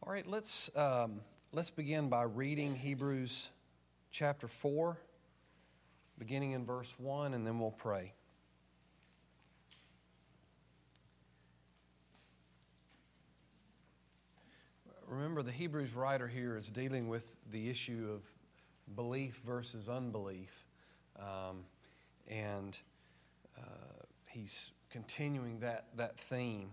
All right, let's begin by reading Hebrews chapter 4, beginning in verse 1, and then we'll pray. Remember, the Hebrews writer here is dealing with the issue of belief versus unbelief, and he's continuing that theme.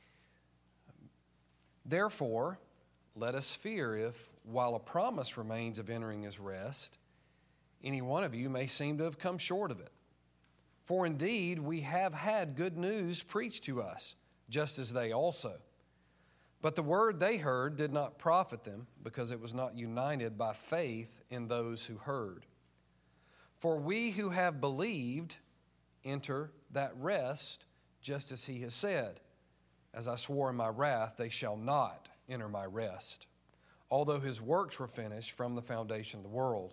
Therefore, let us fear if, while a promise remains of entering his rest, any one of you may seem to have come short of it. For indeed, we have had good news preached to us, just as they also. But the word they heard did not profit them, because it was not united by faith in those who heard. For we who have believed enter that rest, just as he has said, as I swore in my wrath, they shall not enter my rest, although his works were finished from the foundation of the world.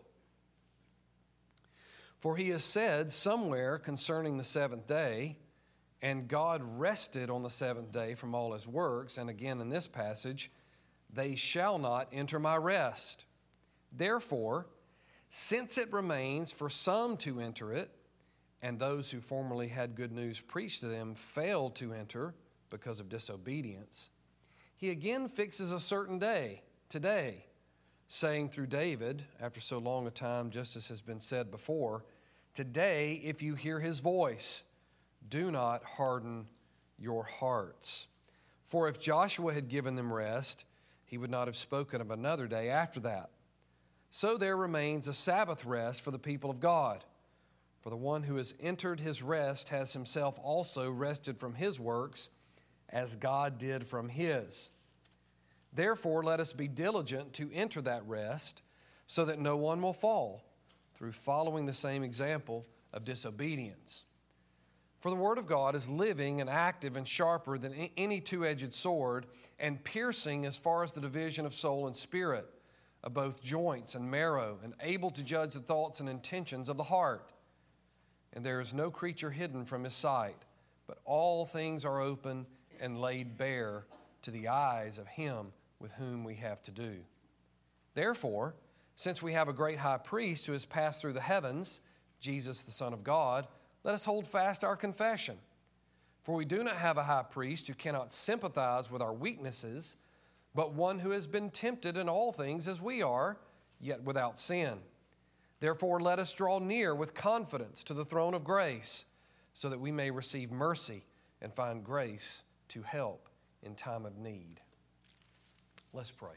For he has said somewhere concerning the seventh day, and God rested on the seventh day from all his works, and again in this passage, they shall not enter my rest. Therefore, since it remains for some to enter it, and those who formerly had good news preached to them failed to enter because of disobedience, he again fixes a certain day, today, saying through David, after so long a time, just as has been said before, today, if you hear his voice, do not harden your hearts. For if Joshua had given them rest, he would not have spoken of another day after that. So there remains a Sabbath rest for the people of God. For the one who has entered his rest has himself also rested from his works, as God did from his. Therefore, let us be diligent to enter that rest, so that no one will fall through following the same example of disobedience. For the word of God is living and active and sharper than any two-edged sword, and piercing as far as the division of soul and spirit, of both joints and marrow, and able to judge the thoughts and intentions of the heart. And there is no creature hidden from his sight, but all things are open and laid bare to the eyes of him with whom we have to do. Therefore, since we have a great high priest who has passed through the heavens, Jesus the Son of God, let us hold fast our confession. For we do not have a high priest who cannot sympathize with our weaknesses, but one who has been tempted in all things as we are, yet without sin. Therefore, let us draw near with confidence to the throne of grace, so that we may receive mercy and find grace to help in time of need. Let's pray.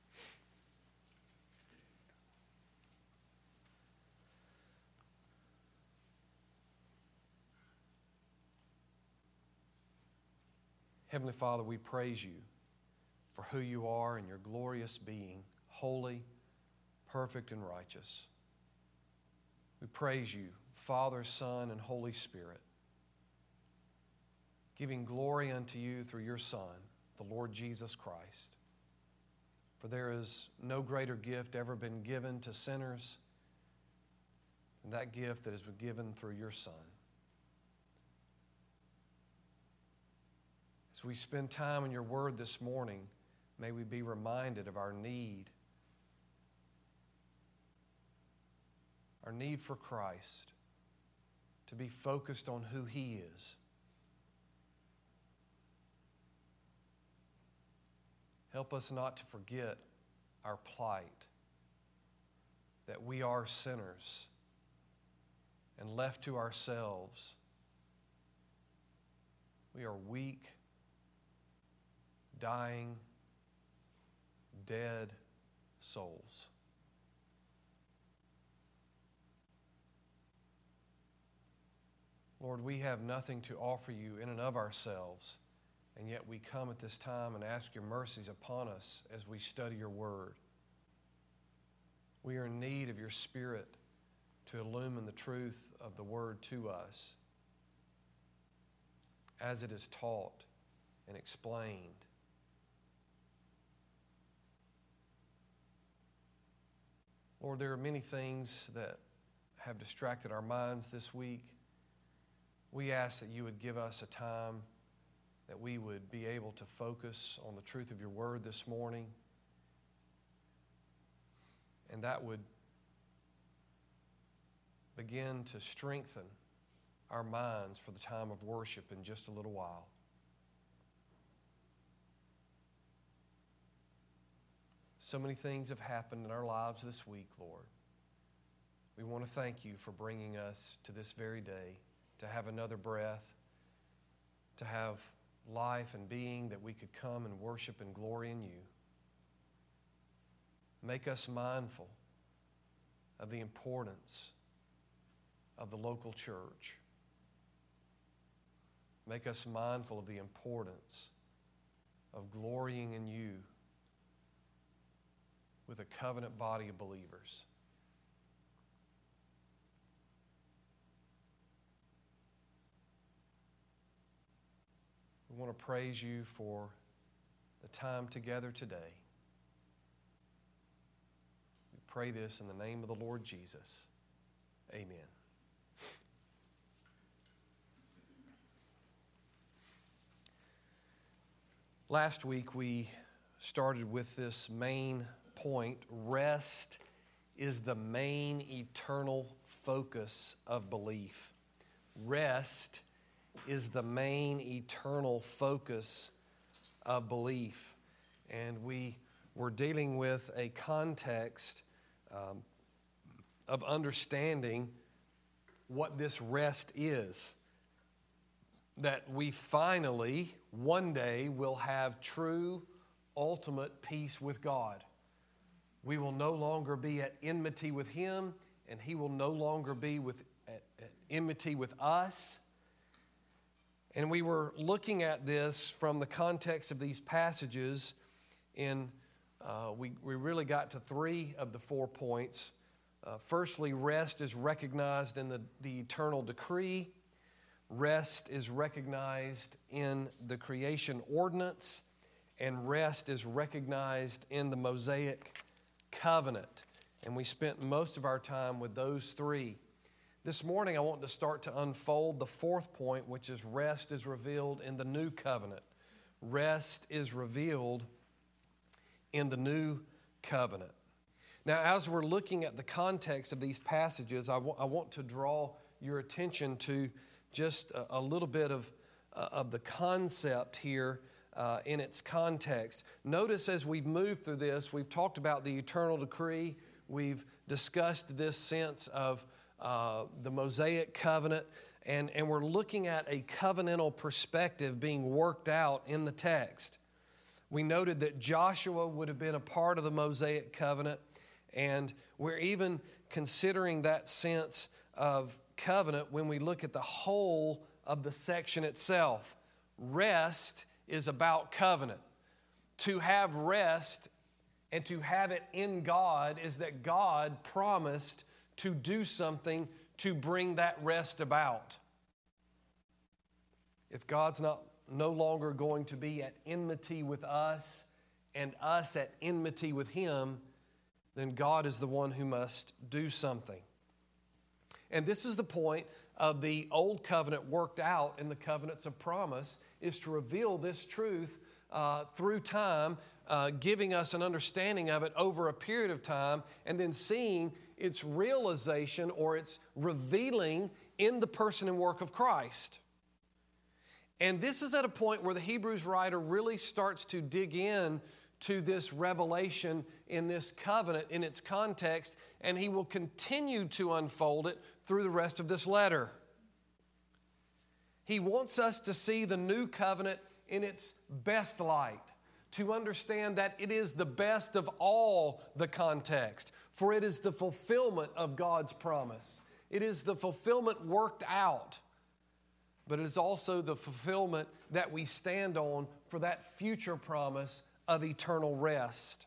Heavenly Father, we praise you for who you are and your glorious being, holy, perfect, and righteous. We praise you, Father, Son, and Holy Spirit, giving glory unto you through your Son, the Lord Jesus Christ. For there is no greater gift ever been given to sinners than that gift that has been given through your Son. As we spend time in your word this morning, may we be reminded of our need for Christ, to be focused on who he is. Help us not to forget our plight, that we are sinners, and left to ourselves, we are weak, dying, dead souls. Lord, we have nothing to offer you in and of ourselves, and yet we come at this time and ask your mercies upon us as we study your word. We are in need of your Spirit to illumine the truth of the word to us as it is taught and explained. Lord, there are many things that have distracted our minds this week. We ask that you would give us a time that we would be able to focus on the truth of your word this morning, And that would begin to strengthen our minds for the time of worship in just a little while. So many things have happened in our lives this week, Lord. We want to thank you for bringing us to this very day, to have another breath, to have life and being that we could come and worship and glory in you. Make us mindful of the importance of the local church. Make us mindful of the importance of glorying in you with a covenant body of believers. We want to praise you for the time together today. We pray this in the name of the Lord Jesus. Amen. Last week we started with this main point. Rest is the main eternal focus of belief. Rest is the main eternal focus of belief. And we were dealing with a context of understanding what this rest is. That we finally, one day, will have true, ultimate peace with God. We will no longer be at enmity with Him, and He will no longer be at enmity with us. And we were looking at this from the context of these passages. We really got to 3 of the 4 points. Firstly, rest is recognized in the eternal decree. Rest is recognized in the creation ordinance. And rest is recognized in the Mosaic covenant. And we spent most of our time with those 3. This morning I want to start to unfold the 4th point, which is rest is revealed in the new covenant. Rest is revealed in the new covenant. Now, as we're looking at the context of these passages, I want to draw your attention to just a little bit of the concept here in its context. Notice as we've moved through this, we've talked about the eternal decree. We've discussed this sense of the Mosaic covenant, and we're looking at a covenantal perspective being worked out in the text. We noted that Joshua would have been a part of the Mosaic covenant, and we're even considering that sense of covenant when we look at the whole of the section itself. Rest is about covenant. To have rest and to have it in God is that God promised to do something to bring that rest about. If God's no longer going to be at enmity with us and us at enmity with Him, then God is the one who must do something. And this is the point of the old covenant worked out in the covenants of promise, is to reveal this truth through time, giving us an understanding of it over a period of time, and then seeing its realization or its revealing in the person and work of Christ. And this is at a point where the Hebrews writer really starts to dig in to this revelation in this covenant, in its context, and he will continue to unfold it through the rest of this letter. He wants us to see the new covenant in its best light, to understand that it is the best of all the context, for it is the fulfillment of God's promise. It is the fulfillment worked out, but it is also the fulfillment that we stand on for that future promise of eternal rest.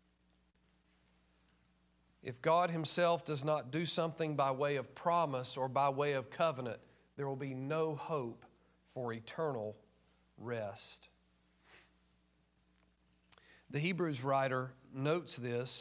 If God Himself does not do something by way of promise or by way of covenant, there will be no hope for eternal rest. The Hebrews writer notes this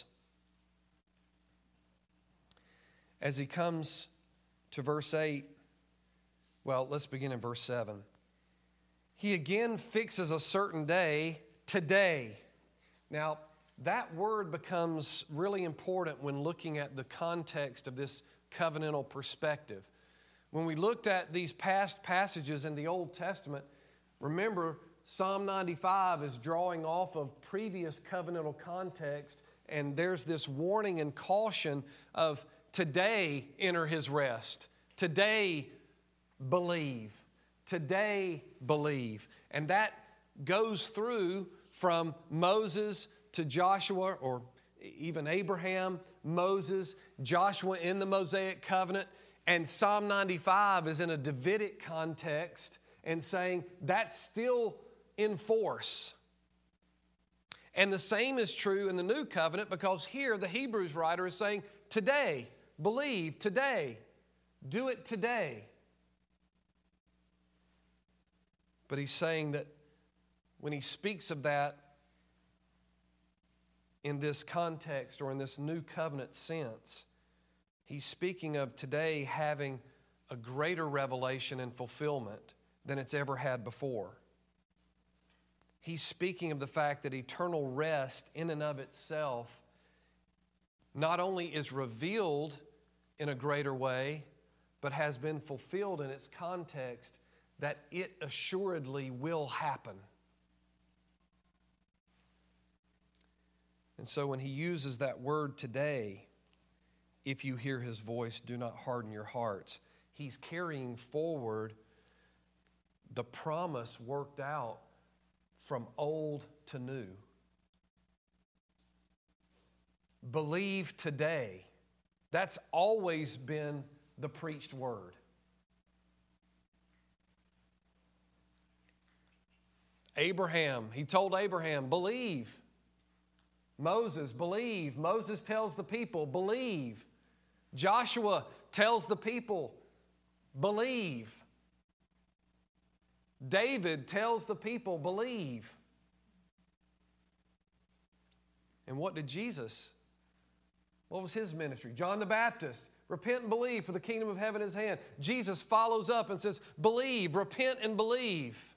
as he comes to verse 8. Well, let's begin in verse 7. He again fixes a certain day, today. Now, that word becomes really important when looking at the context of this covenantal perspective. When we looked at these past passages in the Old Testament, remember Psalm 95 is drawing off of previous covenantal context, and there's this warning and caution of today enter his rest. Today believe. Today believe. And that goes through from Moses to Joshua, or even Abraham, Moses, Joshua in the Mosaic covenant. And Psalm 95 is in a Davidic context and saying that's still in force. And the same is true in the New Covenant, because here the Hebrews writer is saying, today, believe, today, do it today. But he's saying that when he speaks of that in this context or in this New Covenant sense, he's speaking of today having a greater revelation and fulfillment than it's ever had before. He's speaking of the fact that eternal rest in and of itself not only is revealed in a greater way, but has been fulfilled in its context, that it assuredly will happen. And so when he uses that word today, if you hear his voice, do not harden your hearts, he's carrying forward the promise worked out from old to new. Believe today. That's always been the preached word. Abraham, he told Abraham, believe. Moses, believe. Moses tells the people, believe. Joshua tells the people, believe. David tells the people, believe. And what did Jesus? What was his ministry? John the Baptist, repent and believe, for the kingdom of heaven is at hand. Jesus follows up and says, believe, repent and believe.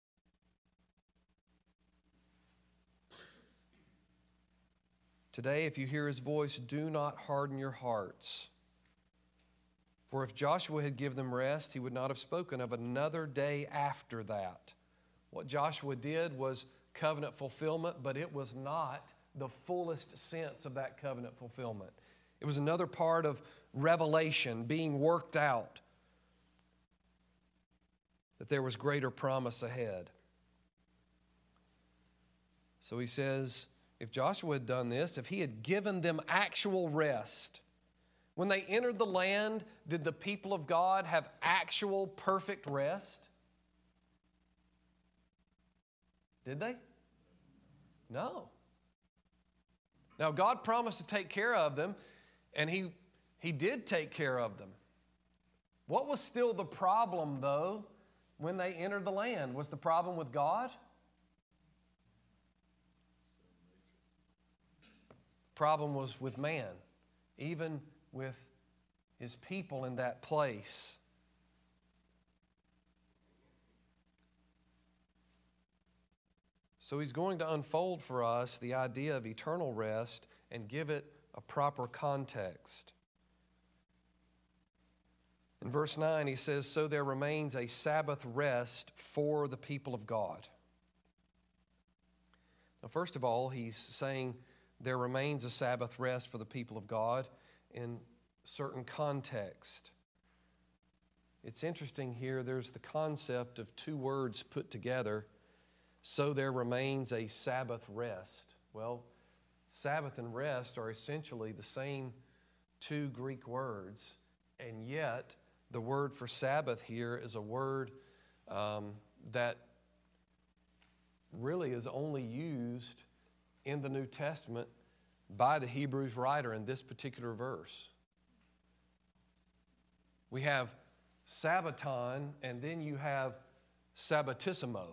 Today, if you hear his voice, do not harden your hearts. For if Joshua had given them rest, he would not have spoken of another day after that. What Joshua did was covenant fulfillment, but it was not the fullest sense of that covenant fulfillment. It was another part of revelation being worked out, that there was greater promise ahead. So he says, if Joshua had done this, if he had given them actual rest, when they entered the land, did the people of God have actual perfect rest? Did they? No. Now, God promised to take care of them, and He did take care of them. What was still the problem, though, when they entered the land? Was the problem with God? Problem was with man, even with his people in that place. So he's going to unfold for us the idea of eternal rest and give it a proper context. In verse 9 he says, so there remains a Sabbath rest for the people of God. Now, first of all, he's saying there remains a Sabbath rest for the people of God in certain context. It's interesting here, there's the concept of two words put together, so there remains a Sabbath rest. Well, Sabbath and rest are essentially the same two Greek words, and yet the word for Sabbath here is a word that really is only used in the New Testament by the Hebrews writer in this particular verse. We have Sabbaton, and then you have Sabbatissimo.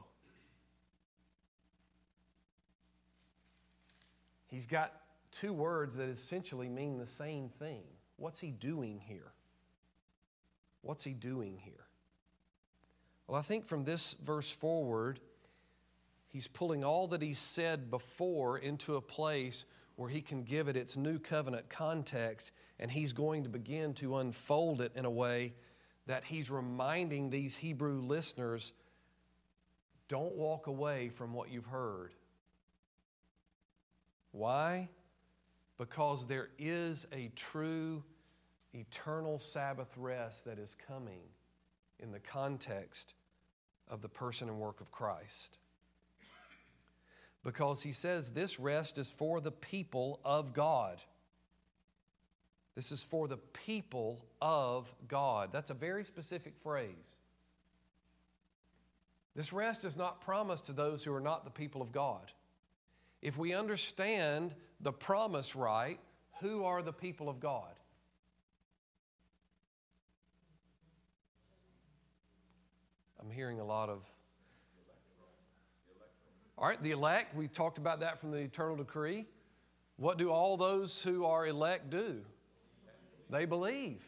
He's got two words that essentially mean the same thing. What's he doing here? What's he doing here? Well, I think from this verse forward, he's pulling all that he's said before into a place where he can give it its new covenant context, and he's going to begin to unfold it in a way that he's reminding these Hebrew listeners, don't walk away from what you've heard. Why? Because there is a true eternal Sabbath rest that is coming in the context of the person and work of Christ. Because he says this rest is for the people of God. This is for the people of God. That's a very specific phrase. This rest is not promised to those who are not the people of God. If we understand the promise right, who are the people of God? I'm hearing a lot of... All right, the elect, we talked about that from the eternal decree. What do all those who are elect do? They believe.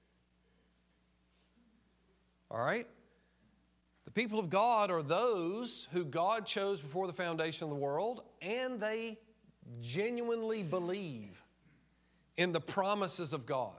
All right? The people of God are those who God chose before the foundation of the world, and they genuinely believe in the promises of God.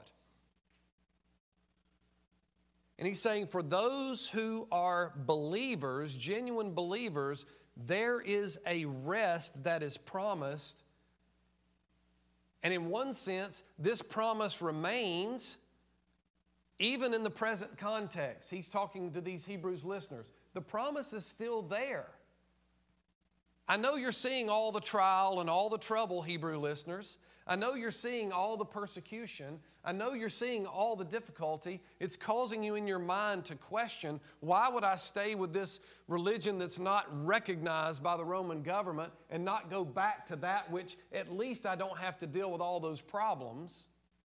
And he's saying for those who are believers, genuine believers, there is a rest that is promised. And in one sense, this promise remains even in the present context. He's talking to these Hebrews listeners. The promise is still there. I know you're seeing all the trial and all the trouble, Hebrew listeners. I know you're seeing all the persecution. I know you're seeing all the difficulty. It's causing you in your mind to question, why would I stay with this religion that's not recognized by the Roman government and not go back to that which at least I don't have to deal with all those problems?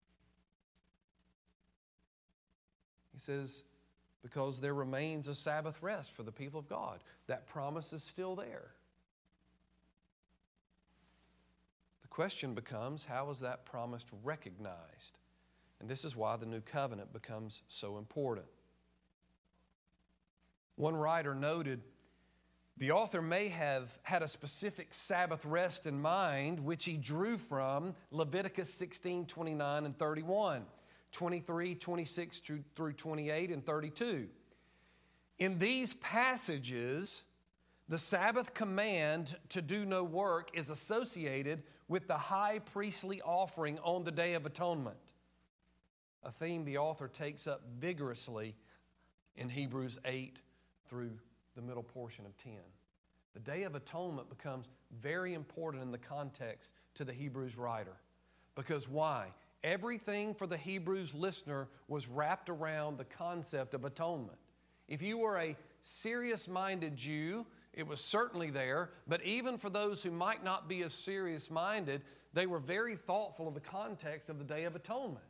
He says, because there remains a Sabbath rest for the people of God. That promise is still there. The question becomes, how is that promise recognized? And this is why the new covenant becomes so important. One writer noted, the author may have had a specific Sabbath rest in mind, which he drew from Leviticus 16, 29 and 31, 23, 26 through 28 and 32. In these passages, the Sabbath command to do no work is associated with the high priestly offering on the Day of Atonement, a theme the author takes up vigorously in Hebrews 8 through the middle portion of 10. The Day of Atonement becomes very important in the context to the Hebrews writer. Because why? Everything for the Hebrews listener was wrapped around the concept of atonement. If you were a serious-minded Jew, it was certainly there, but even for those who might not be as serious-minded, they were very thoughtful of the context of the Day of Atonement.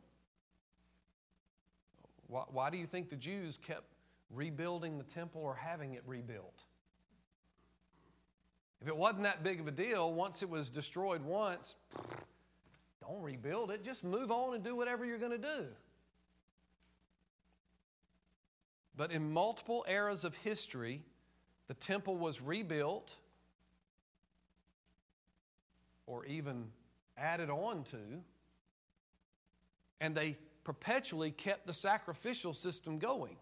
Why do you think the Jews kept rebuilding the temple or having it rebuilt? If it wasn't that big of a deal, once it was destroyed once, don't rebuild it. Just move on and do whatever you're going to do. But in multiple eras of history, the temple was rebuilt or even added on to, and they perpetually kept the sacrificial system going.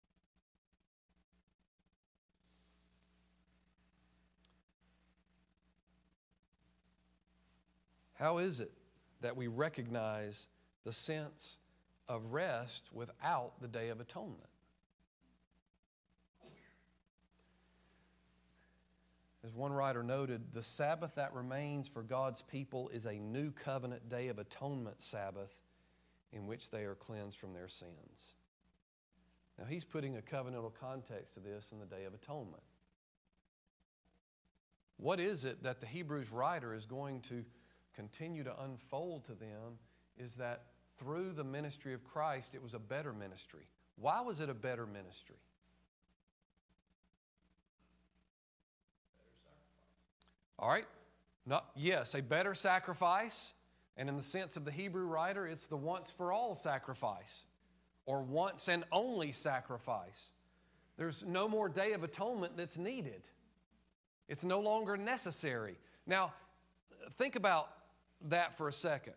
How is it that we recognize the sense of rest without the Day of Atonement? As one writer noted, the Sabbath that remains for God's people is a new covenant Day of Atonement Sabbath in which they are cleansed from their sins. Now, he's putting a covenantal context to this in the Day of Atonement. What is it that the Hebrews writer is going to continue to unfold to them is that through the ministry of Christ, it was a better ministry. Why was it a better ministry? All right. Yes, a better sacrifice. And in the sense of the Hebrew writer, it's the once for all sacrifice or once and only sacrifice. There's no more Day of Atonement that's needed. It's no longer necessary. Now, think about that for a second.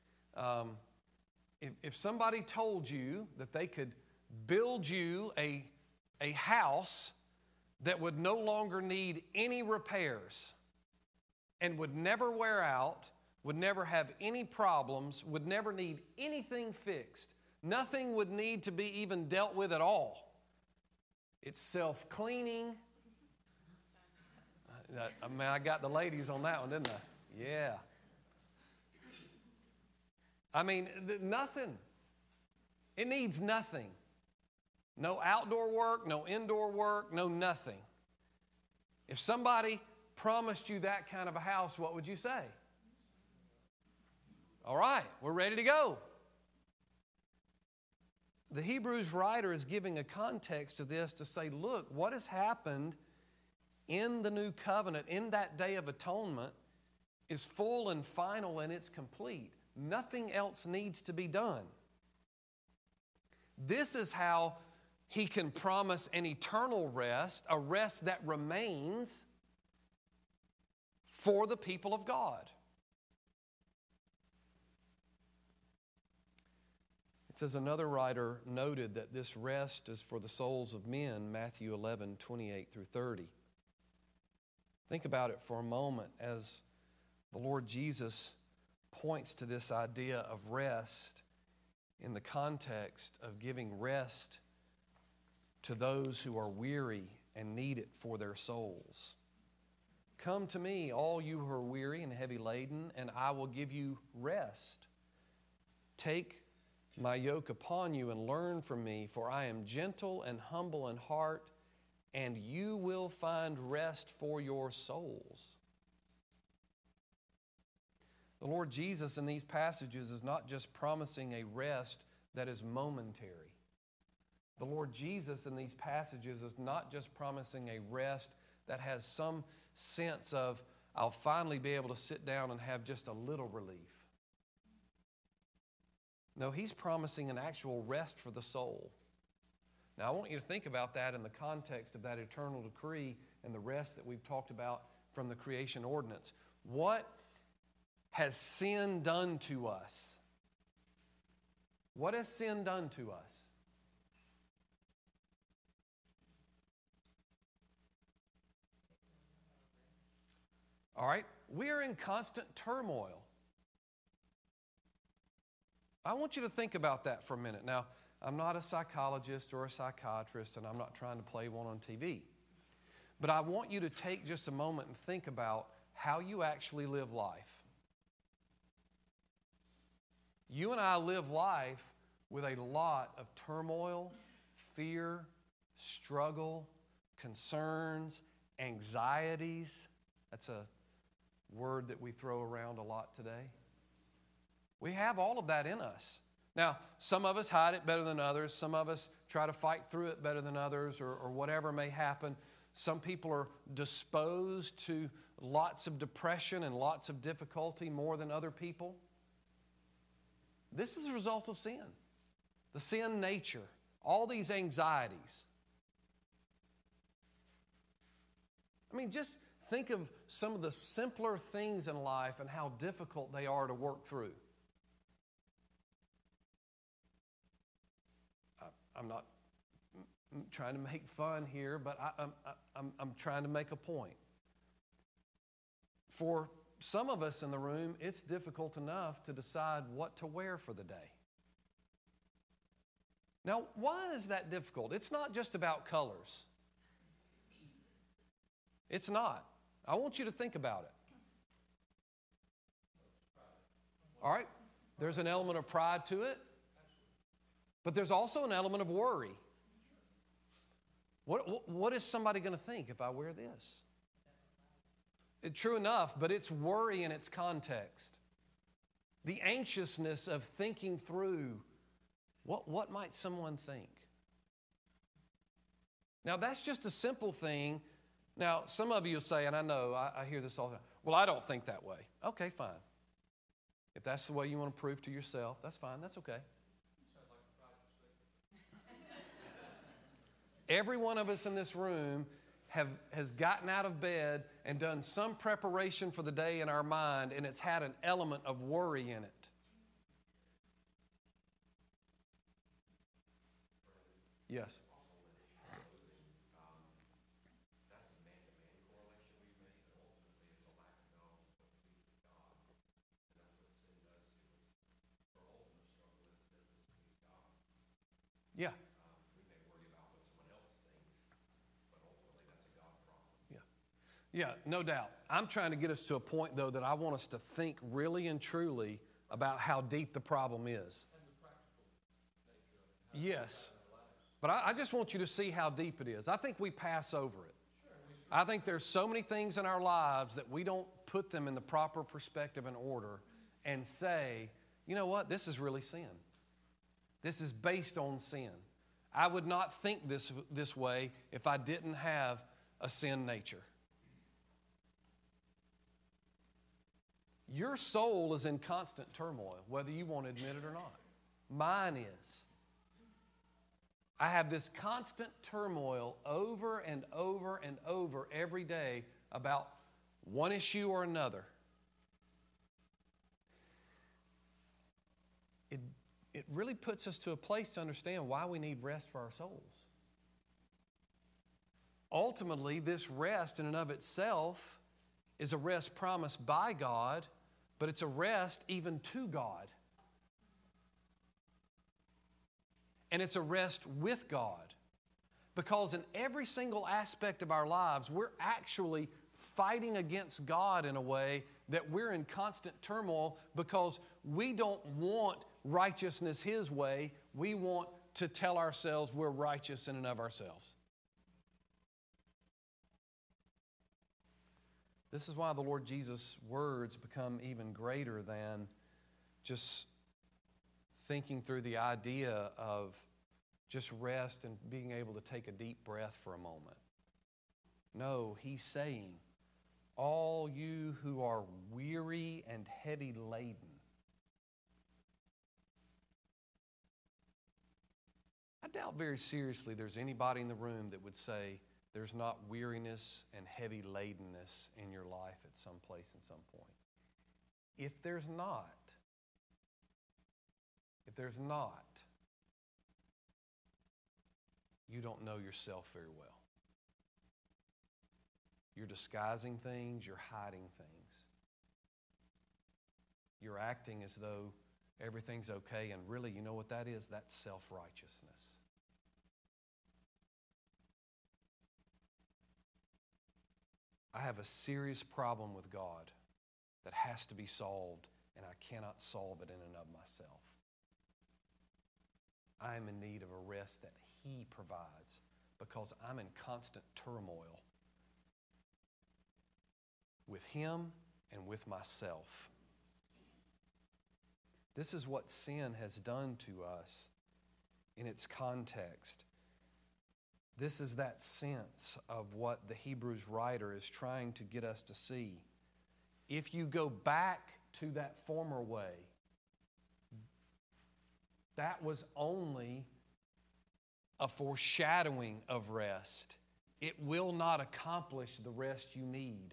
If somebody told you that they could build you a house that would no longer need any repairs and would never wear out, would never have any problems, would never need anything fixed, nothing would need to be even dealt with at all. It's self-cleaning. I got the ladies on that one, didn't I? Yeah. I mean, nothing. It needs nothing. No outdoor work, no indoor work, no nothing. If somebody promised you that kind of a house, what would you say? All right, we're ready to go. The Hebrews writer is giving a context to this to say, look, what has happened in the new covenant, in that day of atonement, is full and final and it's complete. Nothing else needs to be done. This is how he can promise an eternal rest, a rest that remains for the people of God. It says another writer noted that this rest is for the souls of men, Matthew 11, 28 through 30. Think about it for a moment as the Lord Jesus points to this idea of rest in the context of giving rest to those who are weary and need it for their souls. Come to me, all you who are weary and heavy laden, and I will give you rest. Take my yoke upon you and learn from me, for I am gentle and humble in heart, and you will find rest for your souls. The Lord Jesus in these passages is not just promising a rest that is momentary. The Lord Jesus in these passages is not just promising a rest that has some sense of, I'll finally be able to sit down and have just a little relief. No, He's promising an actual rest for the soul. Now, I want you to think about that in the context of that eternal decree and the rest that we've talked about from the creation ordinance. What has sin done to us? What has sin done to us? All right, we are in constant turmoil. I want you to think about that for a minute. Now, I'm not a psychologist or a psychiatrist, and I'm not trying to play one on TV. But I want you to take just a moment and think about how you actually live life. You and I live life with a lot of turmoil, fear, struggle, concerns, anxieties. That's a word that we throw around a lot today. We have all of that in us. Now, some of us hide it better than others. Some of us try to fight through it better than others, or whatever may happen. Some people are disposed to lots of depression and lots of difficulty more than other people. This is a result of sin. The sin nature, all these anxieties. I mean, just think of some of the simpler things in life and how difficult they are to work through. I'm not trying to make fun here, but I'm trying to make a point. For some of us in the room, it's difficult enough to decide what to wear for the day. Now, why is that difficult? It's not just about colors. It's not. I want you to think about it. All right? There's an element of pride to it, but there's also an element of worry. What is somebody going to think if I wear this? True enough, but it's worry in its context. The anxiousness of thinking through, what might someone think? Now, that's just a simple thing. Now, some of you say, and I know, I hear this all the time, well, I don't think that way. Okay, fine. If that's the way you want to prove to yourself, that's fine, that's okay. Every one of us in this room has gotten out of bed and done some preparation for the day in our mind, and it's had an element of worry in it. Yes. Yeah. Yeah. Yeah, no doubt. I'm trying to get us to a point, though, that I want us to think really and truly about how deep the problem is. Yes. But I just want you to see how deep it is. I think we pass over it. I think there's so many things in our lives that we don't put them in the proper perspective and order and say, you know what, this is really sin. This is based on sin. I would not think this way if I didn't have a sin nature. Your soul is in constant turmoil, whether you want to admit it or not. Mine is. I have this constant turmoil over and over and over every day about one issue or another. It really puts us to a place to understand why we need rest for our souls. Ultimately, this rest in and of itself is a rest promised by God, but it's a rest even to God. And it's a rest with God. Because in every single aspect of our lives, we're actually fighting against God in a way that we're in constant turmoil because we don't want righteousness His way. We want to tell ourselves we're righteous in and of ourselves. This is why the Lord Jesus' words become even greater than just thinking through the idea of just rest and being able to take a deep breath for a moment. No, He's saying, all you who are weary and heavy laden, I doubt very seriously there's anybody in the room that would say there's not weariness and heavy ladenness in your life at some place at some point. If there's not, you don't know yourself very well. You're disguising things, you're hiding things. You're acting as though everything's okay, and really, you know what that is? That's self-righteousness. I have a serious problem with God that has to be solved, and I cannot solve it in and of myself. I am in need of a rest that He provides because I'm in constant turmoil with Him and with myself. This is what sin has done to us in its context. This is that sense of what the Hebrews writer is trying to get us to see. If you go back to that former way, that was only a foreshadowing of rest. It will not accomplish the rest you need.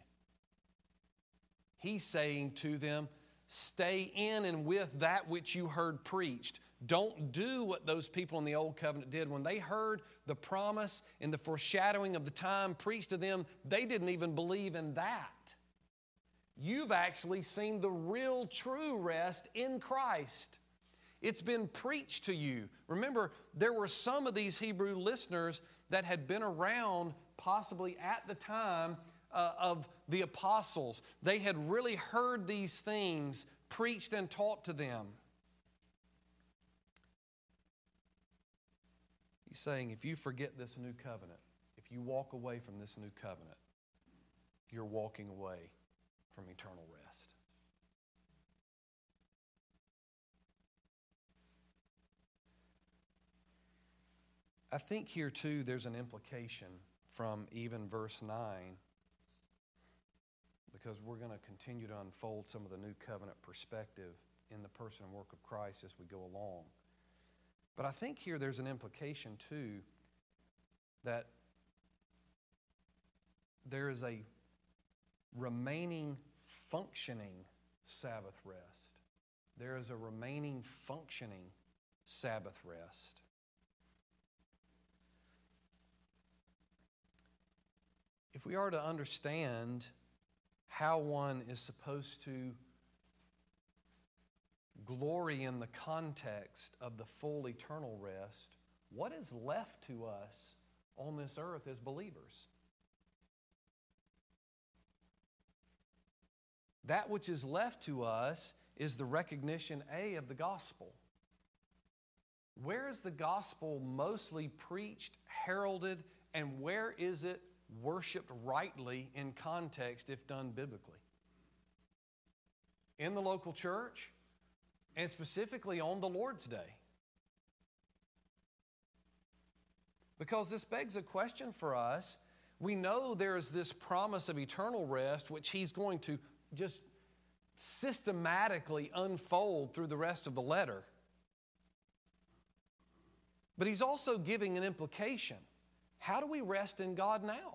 He's saying to them, stay in and with that which you heard preached. Don't do what those people in the Old Covenant did. When they heard the promise and the foreshadowing of the time preached to them, they didn't even believe in that. You've actually seen the real true rest in Christ. It's been preached to you. Remember, there were some of these Hebrew listeners that had been around possibly at the time of the apostles. They had really heard these things preached and taught to them. He's saying, if you forget this new covenant, if you walk away from this new covenant, you're walking away from eternal rest. I think here too there's an implication from even verse 9, because we're going to continue to unfold some of the new covenant perspective in the person and work of Christ as we go along. But I think here there's an implication too that there is a remaining functioning Sabbath rest. There is a remaining functioning Sabbath rest. If we are to understand how one is supposed to glory in the context of the full eternal rest, what is left to us on this earth as believers? That which is left to us is the recognition, A, of the gospel. Where is the gospel mostly preached, heralded, and where is it worshiped rightly in context if done biblically? In the local church, and specifically on the Lord's Day. Because this begs a question for us. We know there is this promise of eternal rest, which He's going to just systematically unfold through the rest of the letter. But He's also giving an implication. How do we rest in God now?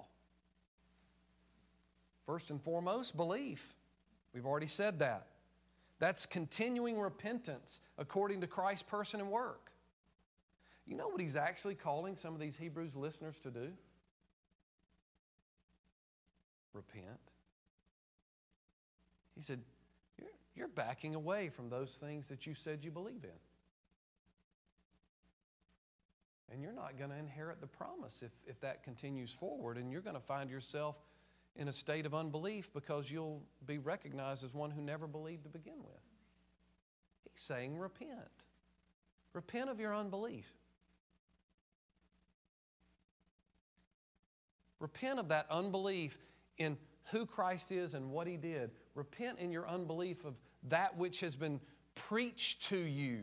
First and foremost, belief. We've already said that. That's continuing repentance according to Christ's person and work. You know what He's actually calling some of these Hebrews listeners to do? Repent. He said, you're backing away from those things that you said you believe in. And you're not going to inherit the promise if that continues forward, and you're going to find yourself in a state of unbelief because you'll be recognized as one who never believed to begin with. He's saying repent. Repent of your unbelief. Repent of that unbelief in who Christ is and what He did. Repent in your unbelief of that which has been preached to you.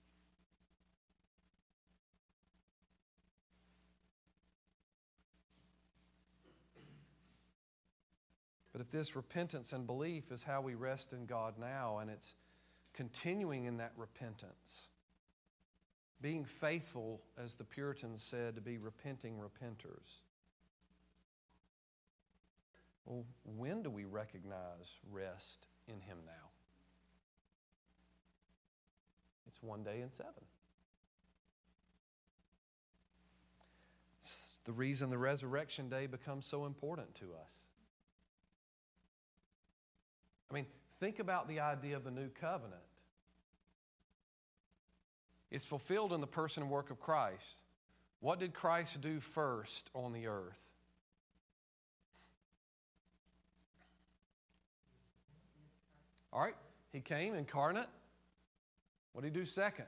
But if this repentance and belief is how we rest in God now, and it's continuing in that repentance, being faithful, as the Puritans said, to be repenting repenters. Well, when do we recognize rest in Him now? It's one day in 7. It's the reason the resurrection day becomes so important to us. I mean, think about the idea of the new covenant. It's fulfilled in the person and work of Christ. What did Christ do first on the earth? All right, He came incarnate. What did He do second?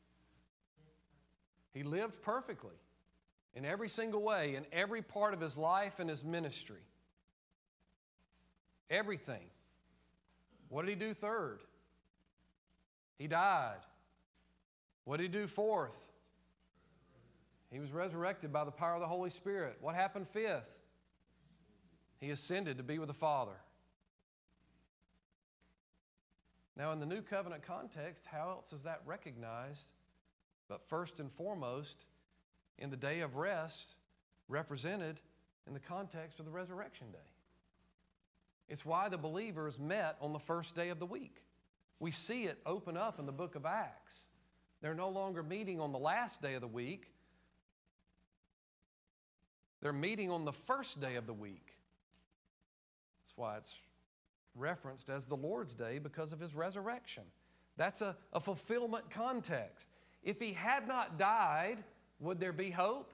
He lived perfectly in every single way, in every part of His life and His ministry. Everything. What did He do third? He died. What did He do fourth? He was resurrected by the power of the Holy Spirit. What happened fifth? He ascended to be with the Father. Now, in the new covenant context, how else is that recognized? But first and foremost, in the day of rest, represented in the context of the resurrection day. It's why the believers met on the first day of the week. We see it open up in the book of Acts. They're no longer meeting on the last day of the week. They're meeting on the first day of the week. That's why it's referenced as the Lord's Day, because of His resurrection. That's a fulfillment context. If He had not died, would there be hope?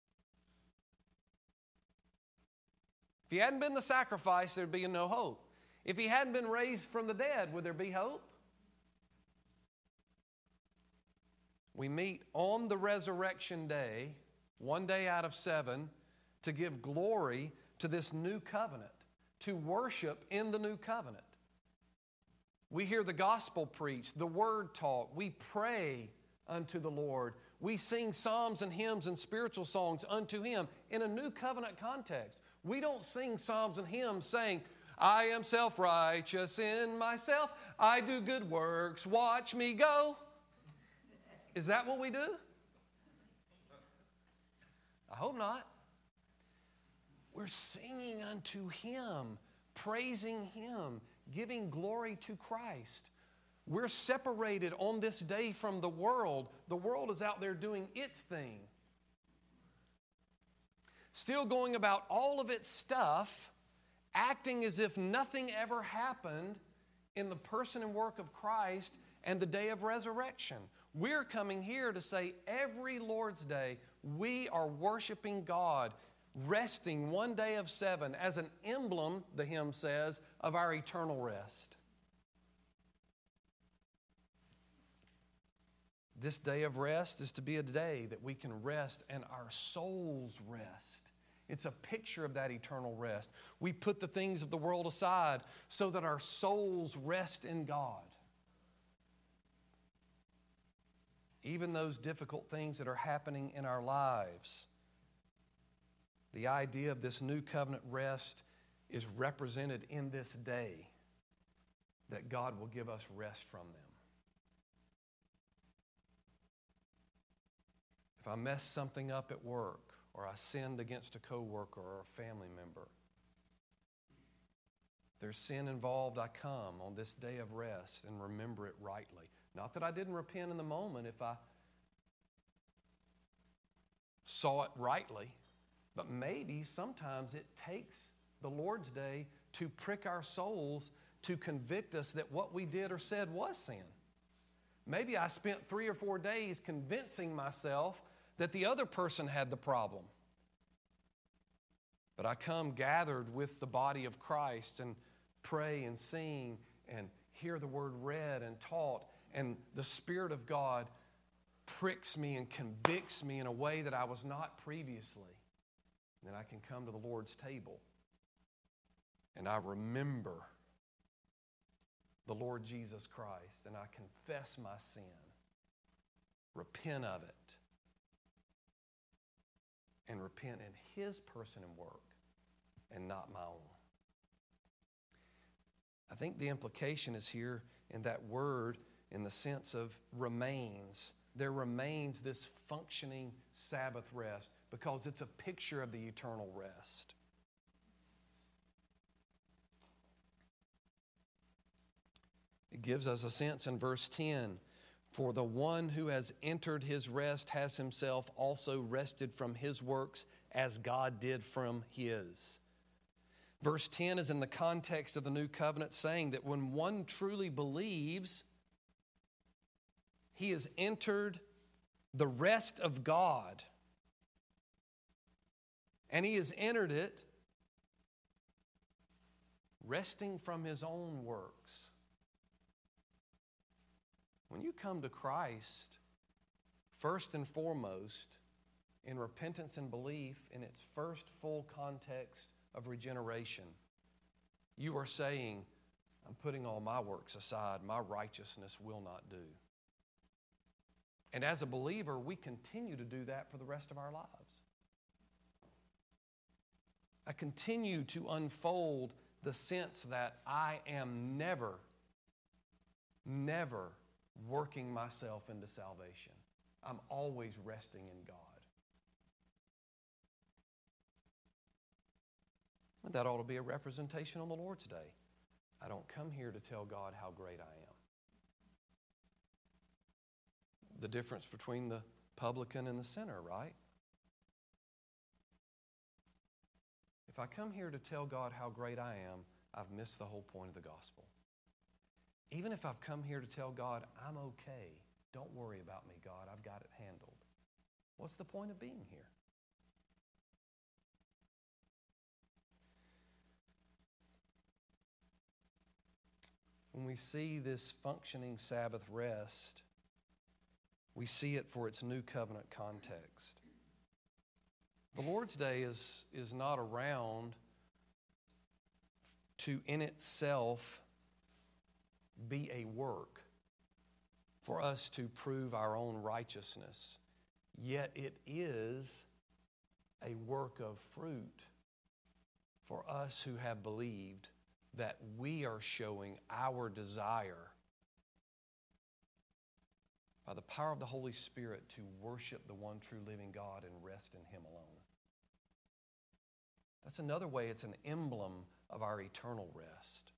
If He hadn't been the sacrifice, there'd be no hope. If He hadn't been raised from the dead, would there be hope? We meet on the resurrection day, one day out of 7, to give glory to this new covenant, to worship in the new covenant. We hear the gospel preached, the word taught. We pray unto the Lord. We sing psalms and hymns and spiritual songs unto Him in a new covenant context. We don't sing psalms and hymns saying, I am self-righteous in myself. I do good works. Watch me go. Is that what we do? I hope not. We're singing unto Him, praising Him, giving glory to Christ. We're separated on this day from the world. The world is out there doing its thing, still going about all of its stuff, acting as if nothing ever happened in the person and work of Christ and the day of resurrection. We're coming here to say every Lord's Day we are worshiping God, resting one day of 7 as an emblem, the hymn says, of our eternal rest. This day of rest is to be a day that we can rest and our souls rest. It's a picture of that eternal rest. We put the things of the world aside so that our souls rest in God. Even those difficult things that are happening in our lives, the idea of this new covenant rest is represented in this day, that God will give us rest from them. If I mess something up at work, or I sinned against a coworker or a family member, if there's sin involved, I come on this day of rest and remember it rightly. Not that I didn't repent in the moment if I saw it rightly, but maybe sometimes it takes the Lord's Day to prick our souls, to convict us that what we did or said was sin. Maybe I spent 3 or 4 days convincing myself that the other person had the problem. But I come gathered with the body of Christ and pray and sing and hear the word read and taught, and the Spirit of God pricks me and convicts me in a way that I was not previously. And then I can come to the Lord's table and I remember the Lord Jesus Christ and I confess my sin, repent of it, and repent in His person and work and not my own. I think the implication is here in that word in the sense of remains. There remains this functioning Sabbath rest because it's a picture of the eternal rest. It gives us a sense in verse 10. For the one who has entered his rest has himself also rested from his works as God did from his. Verse 10 is in the context of the new covenant, saying that when one truly believes, he has entered the rest of God. And he has entered it resting from his own works. When you come to Christ, first and foremost, in repentance and belief, in its first full context of regeneration, you are saying, I'm putting all my works aside, my righteousness will not do. And as a believer, we continue to do that for the rest of our lives. I continue to unfold the sense that I am never working myself into salvation. I'm always resting in God. And that ought to be a representation on the Lord's Day. I don't come here to tell God how great I am. The difference between the publican and the sinner, right? If I come here to tell God how great I am, I've missed the whole point of the gospel. Even if I've come here to tell God, I'm okay, don't worry about me, God, I've got it handled. What's the point of being here? When we see this functioning Sabbath rest, we see it for its new covenant context. The Lord's Day is not around to, in itself, be a work for us to prove our own righteousness. Yet it is a work of fruit for us who have believed that we are showing our desire by the power of the Holy Spirit to worship the one true living God and rest in Him alone. That's another way it's an emblem of our eternal rest.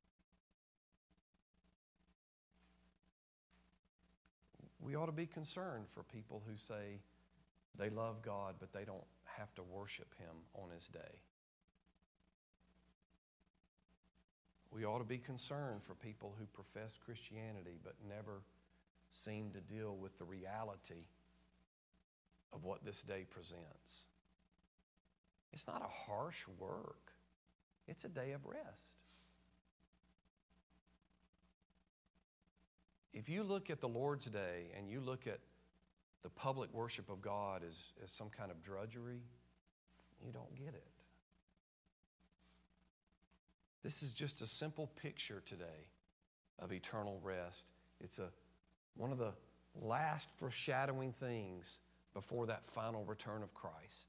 We ought to be concerned for people who say they love God, but they don't have to worship Him on His day. We ought to be concerned for people who profess Christianity but never seem to deal with the reality of what this day presents. It's not a harsh work. It's a day of rest. If you look at the Lord's Day and you look at the public worship of God as some kind of drudgery, you don't get it. This is just a simple picture today of eternal rest. It's one of the last foreshadowing things before that final return of Christ.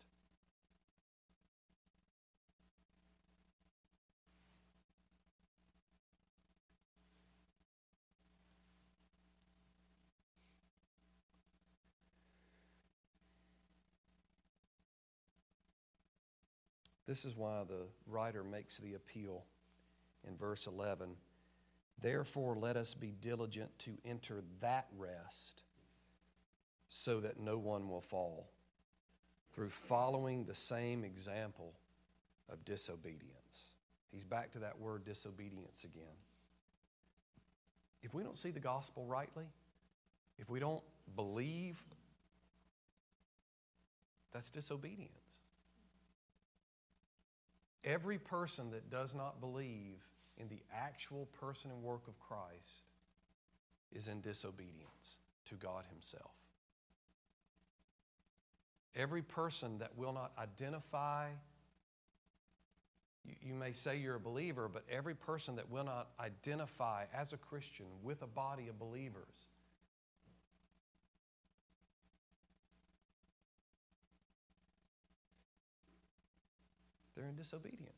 This is why the writer makes the appeal in verse 11. Therefore, let us be diligent to enter that rest so that no one will fall through following the same example of disobedience. He's back to that word disobedience again. If we don't see the gospel rightly, if we don't believe, that's disobedience. Every person that does not believe in the actual person and work of Christ is in disobedience to God Himself. Every person that will not identify, you may say you're a believer, but every person that will not identify as a Christian with a body of believers they're in disobedience.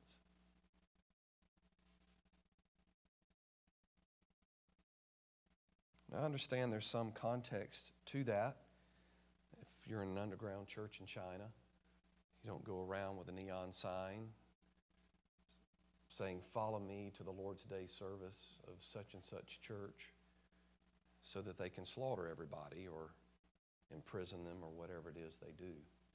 Now, I understand there's some context to that. If you're in an underground church in China, you don't go around with a neon sign saying, "Follow me to the Lord's Day service of such and such church," so that they can slaughter everybody or imprison them or whatever it is they do.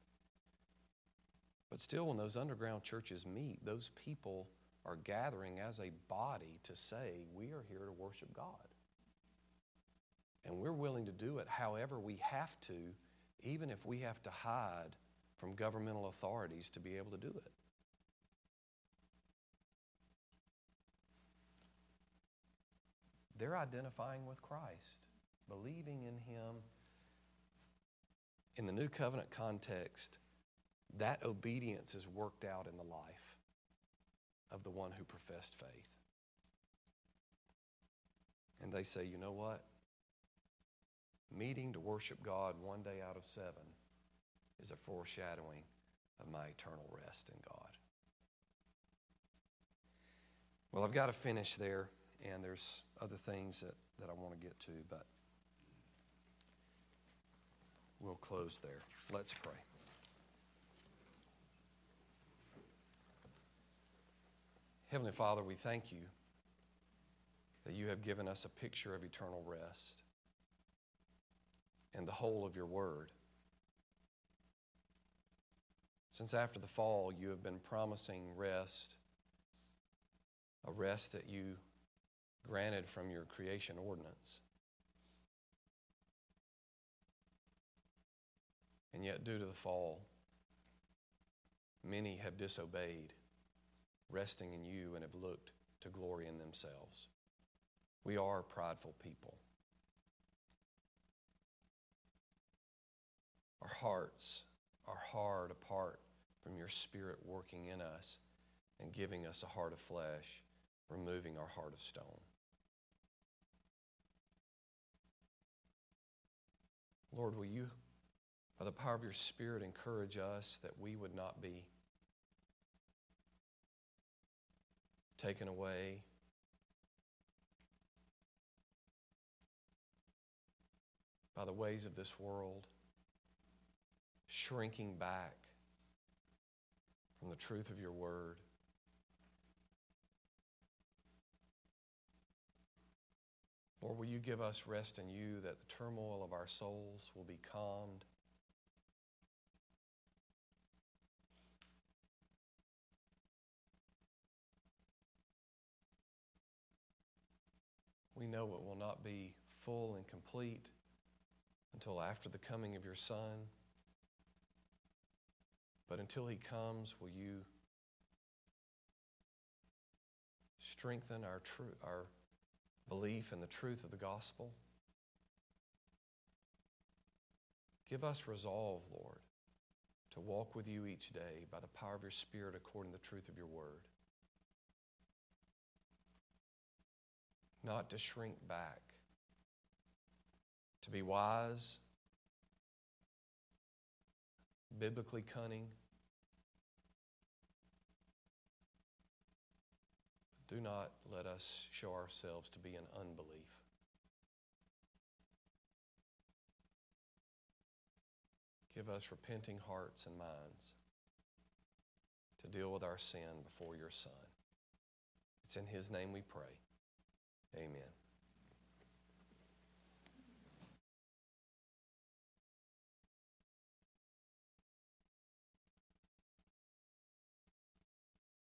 But still, when those underground churches meet, those people are gathering as a body to say, we are here to worship God. And we're willing to do it however we have to, even if we have to hide from governmental authorities to be able to do it. They're identifying with Christ, believing in Him. In the New Covenant context, that obedience is worked out in the life of the one who professed faith. And they say, you know what? Meeting to worship God one day out of 7 is a foreshadowing of my eternal rest in God. Well, I've got to finish there, and there's other things that I want to get to, but we'll close there. Let's pray. Heavenly Father, we thank You that You have given us a picture of eternal rest and the whole of Your word. Since after the fall, You have been promising rest, a rest that You granted from Your creation ordinance. And yet, due to the fall, many have disobeyed, resting in You, and have looked to glory in themselves. We are a prideful people. Our hearts are hard apart from Your Spirit working in us and giving us a heart of flesh, removing our heart of stone. Lord, will You, by the power of Your Spirit, encourage us that we would not be taken away by the ways of this world, shrinking back from the truth of your word. Lord, will you give us rest in you, that the turmoil of our souls will be calmed? We know it will not be full and complete until after the coming of your Son. But until he comes, will you strengthen our belief in the truth of the gospel? Give us resolve, Lord, to walk with you each day by the power of your Spirit according to the truth of your word. Not to shrink back, to be wise, biblically cunning. Do not let us show ourselves to be in unbelief. Give us repenting hearts and minds to deal with our sin before your Son. It's in his name we pray. Amen.